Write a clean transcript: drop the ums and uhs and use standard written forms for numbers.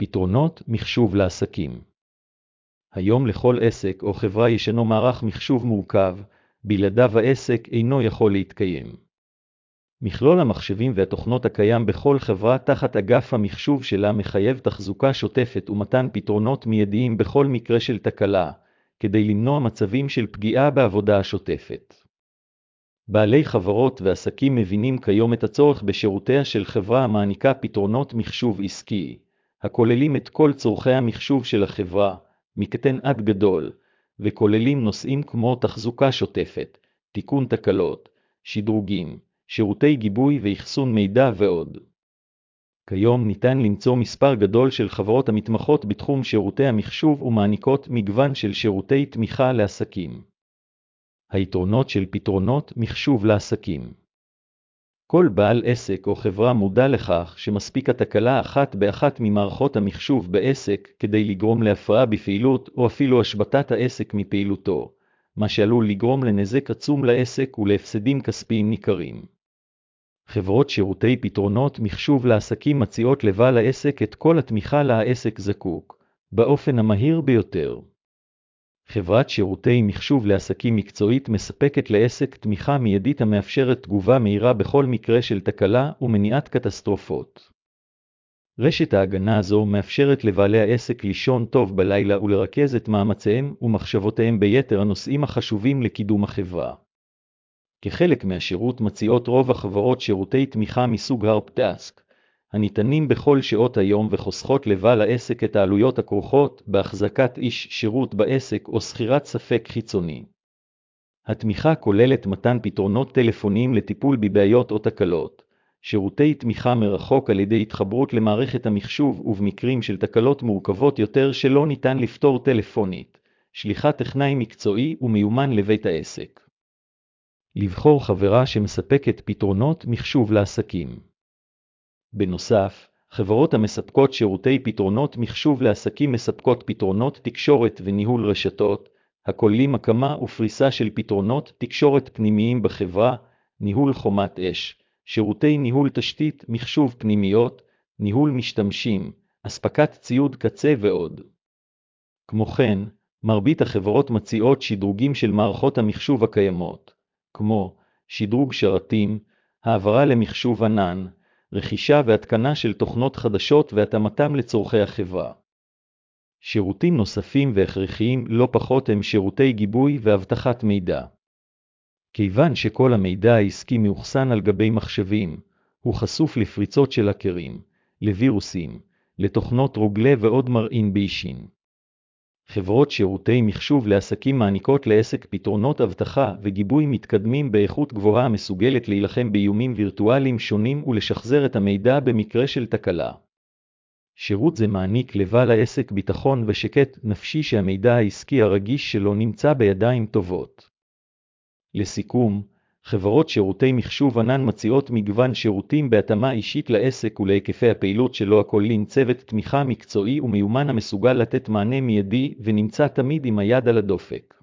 פתרונות מחשוב לעסקים. היום לכל עסק או חברה ישנו מערך מחשוב מורכב, בלעדיו העסק אינו יכול להתקיים. מכלול המחשבים והתוכנות הקיים בכל חברה תחת אגף המחשוב שלה מחייב תחזוקה שוטפת ומתן פתרונות מיידיים בכל מקרה של תקלה, כדי למנוע מצבים של פגיעה בעבודה השוטפת. בעלי חברות ועסקים מבינים כיום את הצורך בשירותיה של חברה המעניקה פתרונות מחשוב עסקי, הכוללים את כל צורכי המחשוב של החברה, מקטן עד גדול, וכוללים נושאים כמו תחזוקה שוטפת, תיקון תקלות, שדרוגים, שירותי גיבוי ואחסון מידע ועוד. כיום ניתן למצוא מספר גדול של חברות המתמחות בתחום שירותי המחשוב ומעניקות מגוון של שירותי תמיכה לעסקים. היתרונות של פתרונות מחשוב לעסקים. כל בעל עסק או חברה מודע לכך שמספיקה תקלה אחת באחת ממערכות המחשוב בעסק כדי לגרום להפרעה בפעילות או אפילו השבתת העסק מפעילותו, מה שעלול לגרום לנזק עצום לעסק ולהפסדים כספיים ניכרים. חברות שירותי פתרונות מחשוב לעסקים מציעות לבעל העסק את כל התמיכה לעסק זקוק, באופן המהיר ביותר. חברת שירותי מחשוב לעסקים מקצועית מספקת לעסק תמיכה מיידית המאפשרת תגובה מהירה בכל מקרה של תקלה ומניעת קטסטרופות. רשת ההגנה הזו מאפשרת לבעלי העסק לישון טוב בלילה ולרכז את מאמציהם ומחשבותיהם ביתר הנושאים החשובים לקידום החברה. כחלק מהשירות מציעות רוב החברות שירותי תמיכה מסוג Help Desk, הניתנים בכל שעות היום וחוסכות לבעל העסק את העלויות הכרוכות בהחזקת איש שירות בעסק או שכירת ספק חיצוני. התמיכה כוללת מתן פתרונות טלפוניים לטיפול בבעיות או תקלות, שירותי תמיכה מרחוק על ידי התחברות למערכת המחשוב ובמקרים של תקלות מורכבות יותר שלא ניתן לפתור טלפונית, שליחת טכנאי מקצועי ומיומן לבית העסק. לבחור חברה שמספקת פתרונות מחשוב לעסקים. בנוסף, חברות המספקות שירותי פתרונות מחשוב לעסקים מספקות פתרונות תקשורת וניהול רשתות, הכוללים הקמה ופריסה של פתרונות תקשורת פנימיים בחברה, ניהול חומת אש, שירותי ניהול תשתית מחשוב פנימיות, ניהול משתמשים, אספקת ציוד קצה ועוד. כמו כן, מרבית החברות מציעות שדרוגים של מערכות המחשוב הקיימות, כמו שדרוג שרתים, העברה למחשוב ענן, רכישה והתקנה של תוכנות חדשות והתאמתם לצורכי החברה. שירותים נוספים והכרחיים לא פחות הם שירותי גיבוי ואבטחת מידע. כיוון שכל המידע העסקי מאוחסן על גבי מחשבים, הוא חשוף לפריצות של הקרים, לווירוסים, לתוכנות רוגלה ועוד מרעין בישין. חברות שירותי מחשוב לעסקים מעניקות לעסק פתרונות אבטחה וגיבוי מתקדמים באיכות גבוהה המסוגלת להילחם באיומים וירטואליים שונים ולשחזר את המידע במקרה של תקלה. שירות זה מעניק לבעל העסק ביטחון ושקט נפשי שהמידע העסקי הרגיש שלו נמצא בידיים טובות. לסיכום, חברות שירותי מחשוב ענן מציעות מגוון שירותים בהתאמה אישית לעסק ולהיקפי הפעילות שלו הכוללים צוות תמיכה מקצועי ומיומן המסוגל לתת מענה מיידי ונמצא תמיד עם היד על הדופק.